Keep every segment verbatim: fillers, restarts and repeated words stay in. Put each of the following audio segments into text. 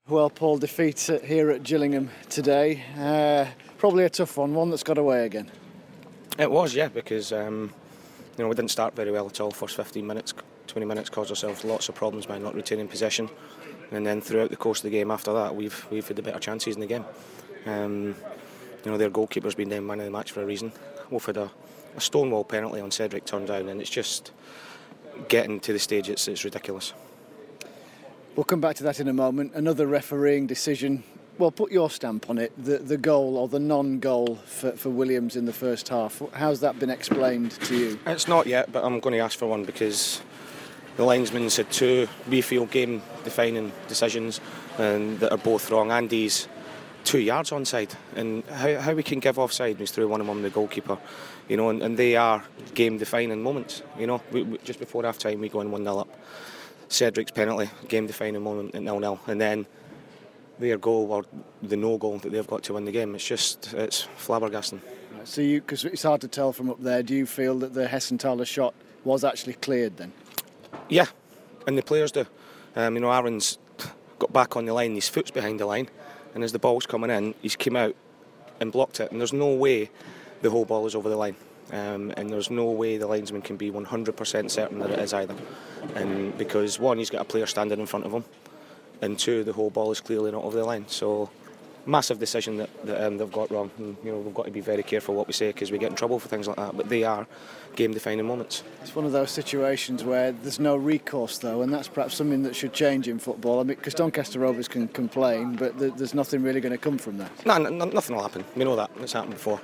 Well, Paul, defeat here at Gillingham today. Uh, probably a tough one, one that's got away again. It was, yeah, because um, you know we didn't start very well at all. First fifteen minutes, twenty minutes, caused ourselves lots of problems by not retaining possession, and then throughout the course of the game after that, we've we've had the better chances in the game. Um, you know, their goalkeeper's been named man of the match for a reason. We've had a, a stonewall penalty on Cedric turned down, and it's just getting to the stage it's it's ridiculous. We'll come back to that in a moment. Another refereeing decision. Well, put your stamp on it. The the goal or the non-goal for, for Williams in the first half. How's that been explained to you? It's not yet, but I'm going to ask for one because the linesman said two, we feel game-defining decisions and that are both wrong. Andy's two yards onside, and how, how we can give offside is through one of them, the goalkeeper, you know, and, and they are game-defining moments. You know, we, we, just before half-time we go in one nil up. Cedric's penalty, game-defining moment at nil nil, and then their goal or the no goal that they've got to win the game. It's just, it's flabbergasting. Right, so you, because it's hard to tell from up there, do you feel that the Hessenthaler shot was actually cleared then? Yeah, and the players do. Um, you know, Aaron's got back on the line, his foot's behind the line, and as the ball's coming in, he's come out and blocked it, and there's no way the whole ball is over the line. Um, and there's no way the linesman can be one hundred percent certain that it is either. And because one, he's got a player standing in front of him, and two, the whole ball is clearly not over the line. So massive decision that, that um, they've got wrong. And, you know, we've got to be very careful what we say because we get in trouble for things like that. But they are game-defining moments. It's one of those situations where there's no recourse though, and that's perhaps something that should change in football. I mean, because Doncaster Rovers can complain, but th- there's nothing really going to come from that. No, no, nothing will happen. We know that. It's happened before.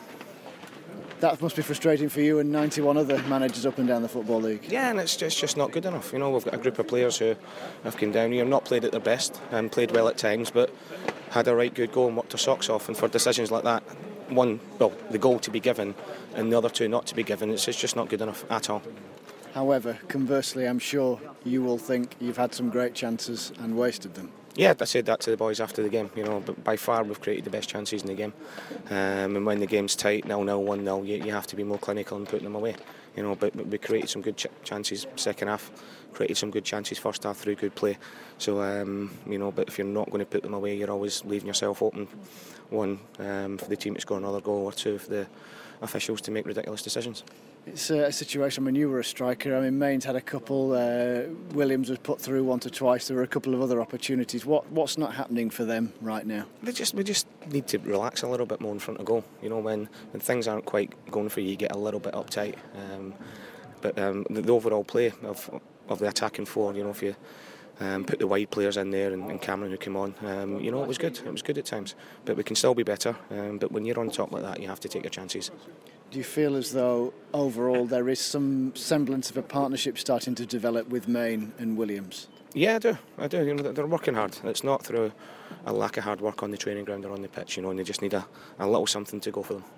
That must be frustrating for you and ninety-one other managers up and down the Football League. Yeah, and it's just, just not good enough. You know, we've got a group of players who have come down here, not played at their best and played well at times, but had a right good goal and worked their socks off. And for decisions like that, one, well, the goal to be given and the other two not to be given, it's, it's just not good enough at all. However, conversely, I'm sure you will think you've had some great chances and wasted them. Yeah, I said that to the boys after the game, you know, but by far we've created the best chances in the game. Um, and when the game's tight, nil nil, one nil, you, you have to be more clinical and putting them away. You know, but, but we created some good ch- chances second half, created some good chances first half through good play. So, um, you know, but if you're not going to put them away, you're always leaving yourself open. One, um, for the team to score another goal, or two, for the officials to make ridiculous decisions. It's a situation, I mean, you were a striker. I mean, Mainz had a couple, uh, Williams was put through once or twice. There were a couple of other opportunities. What What's not happening for them right now? They just We just need to relax a little bit more in front of goal. You know, when, when things aren't quite going for you, you get a little bit uptight. Um, but um, the, the overall play of of the attacking four, you know, if you um, put the wide players in there and, and Cameron who came on, um, you know, it was good. It was good at times. But we can still be better. Um, but when you're on top like that, you have to take your chances. Do you feel as though overall there is some semblance of a partnership starting to develop with Main and Williams? Yeah, I do. I do. You know, they're working hard. It's not through a lack of hard work on the training ground or on the pitch, you know, and they just need a, a little something to go for them.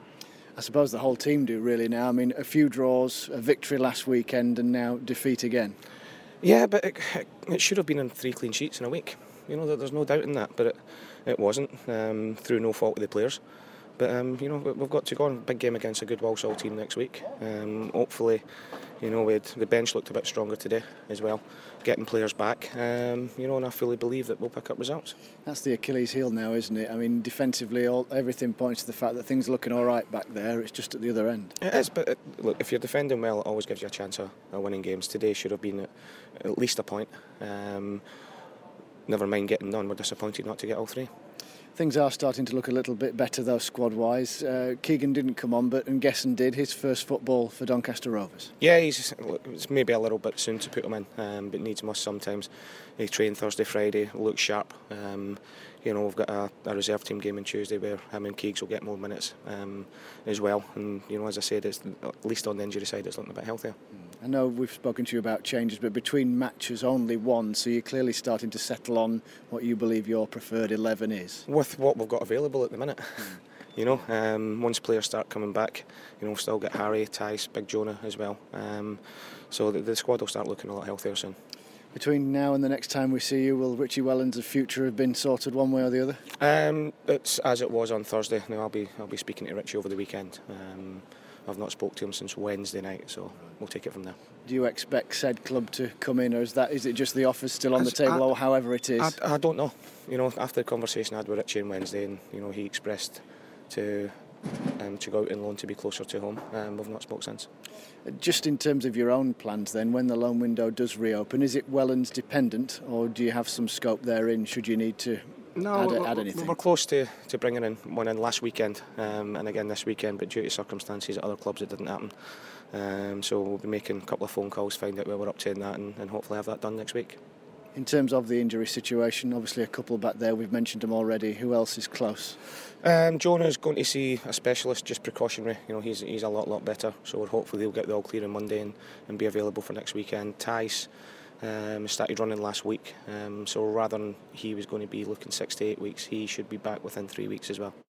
I suppose the whole team do really now. I mean, a few draws, a victory last weekend and now defeat again. Yeah, but it, it should have been in three clean sheets in a week. You know, there's no doubt in that, but it, it wasn't, um, through no fault of the players. But, um, you know, we've got to go on a big game against a good Walsall team next week. Um, hopefully, you know, we'd, the bench looked a bit stronger today as well, getting players back, um, you know, and I fully believe that we'll pick up results. That's the Achilles heel now, isn't it? I mean, defensively, all, everything points to the fact that things are looking all right back there. It's just at the other end. It is, but it, look, if you're defending well, it always gives you a chance of, of winning games. Today should have been at, at least a point. Um, never mind getting none, we're disappointed not to get all three. Things are starting to look a little bit better though, squad-wise. Uh, Keegan didn't come on, but Ngesson did, his first football for Doncaster Rovers. Yeah, he's it's maybe a little bit soon to put him in, um, but needs must sometimes. He trained Thursday, Friday, looks sharp. Um, you know, we've got a, a reserve team game on Tuesday where him and Keegs will get more minutes um, as well. And, you know, as I said, it's, at least on the injury side, it's looking a bit healthier. I know we've spoken to you about changes, but between matches only one, so you're clearly starting to settle on what you believe your preferred eleven is. With what we've got available at the minute. You know, um, once players start coming back, you know, we've still got Harry, Tice, Big Jonah as well. Um, so the, the squad will start looking a lot healthier soon. Between now and the next time we see you, will Richie Wellens' future have been sorted one way or the other? Um, it's as it was on Thursday. Now I'll be I'll be speaking to Richie over the weekend. Um, I've not spoke to him since Wednesday night, so we'll take it from there. Do you expect said club to come in, or is that is it just the offer's still on the table, I, or however it is? I, I don't know. You know, after the conversation I had with Richie on Wednesday, and you know, he expressed to um, to go out and loan to be closer to home. Um, we've not spoke since. Just in terms of your own plans, then, when the loan window does reopen, is it Wellands dependent, or do you have some scope therein should you need to? No, add, we're, add anything? we're close to, to bringing in one in last weekend um, and again this weekend, but due to circumstances at other clubs it didn't happen. Um, so we'll be making a couple of phone calls, find out where we're up to in that, and, and hopefully have that done next week. In terms of the injury situation, obviously a couple back there, we've mentioned them already. Who else is close? Um, Jonah's going to see a specialist, just precautionary. You know, he's he's a lot lot better, so we're hopefully he'll get the all clear on Monday and, and be available for next weekend. Tice um, started running last week, um, so rather than he was going to be looking six to eight weeks, he should be back within three weeks as well.